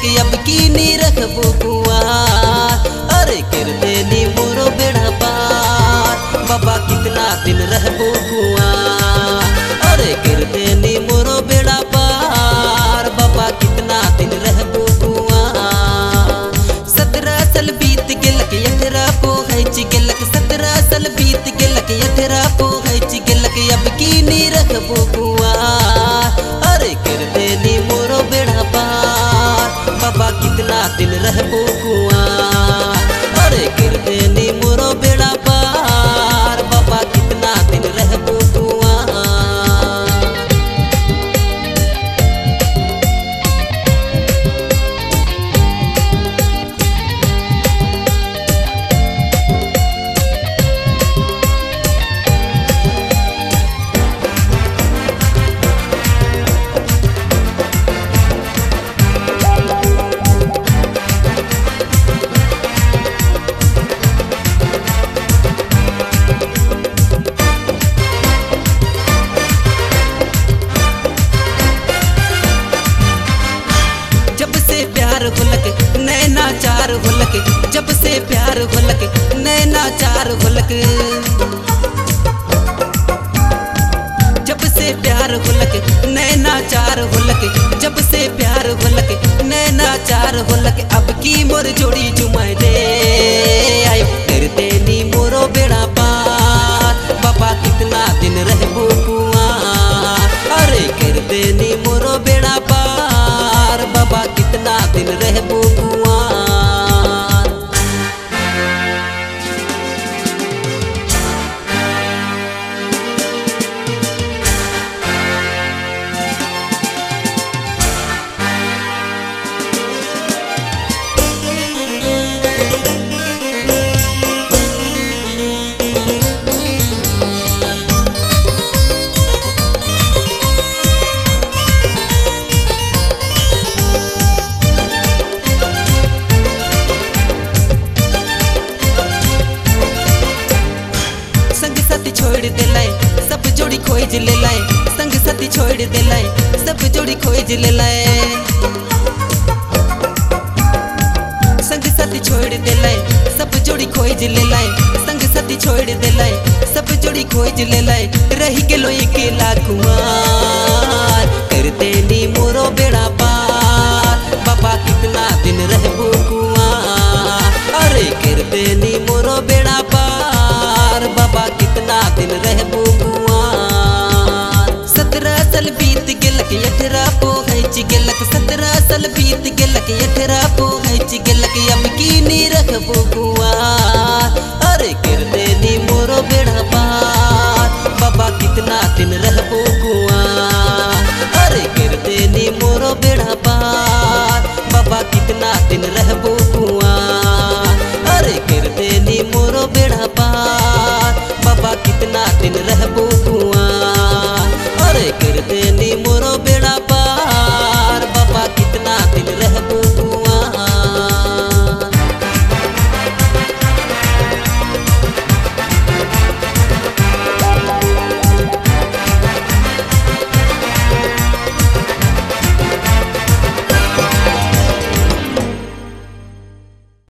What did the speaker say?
गेलक अब की नी रखबो कुआर। अरे कर देनी मोरो बेड़ा पार बाबा कितना दिन रहबो कुआर। अरे कर देनी मोरो बेड़ा पार बाबा कितना दिन रहबो कुआर। 17 साल बीत गेलक 18 पोहच गेलक 17 साल बीत गेलक 18 पोहच गेलक अब की नी रखबो कुआर। अरे कर देनी मोरो बेड़ा पार बाबा कितना दिन रहबो कुआर। अरे कर देनी मोरो बेड़ा पार बाबा कितना दिन रहबो कुआर। जब से प्यार होलक नैना चार होलक जब से प्यार होलक नैना चार होलक। जब से प्यार होलक नैना चार होलक जब से प्यार होलक नैना चार होलक अब की मोर जोड़ी जुमाए दे आयो कर देनी मोरो बेड़ा पार बाबा कितना दिन रहबो कुआर। अरे कर देनी मोरो बेड़ा पार बाबा कितना दिन रहबो कुआर। संग साथी छोड़ देलाय सब जोड़ी खोज लेलाय संग साथी छोड़ देलाय सब जोड़ी खोज लेलाय। संग साथी छोड़ देलाय सब जोड़ी खोज लेलाय संग साथी छोड़ देलाय सब जोड़ी खोज लेलाय। रही गेलो अकेला कुआर कर देनी मोरो बेड़ा पार बाबा कितना दिन रहबो कुआर। अरे कर देनी मोरो बेड़ा पार बाबा कितना दिन रहबो कुआर। 17 साल बीत गेलक 18 पोहच गेलक 17 साल बीत गेलक 18 पोहच गेलक अब की नी रखबो कुआर। अरे कर देनी मोरो बेड़ा पार बाबा कितना दिन रहबो कुआर। अरे कर देनी मोरो बेड़ा पार बाबा कितना दिन रहबो कुआर। अरे कर देनी मोरो बेड़ा पार बाबा कितना दिन रहबो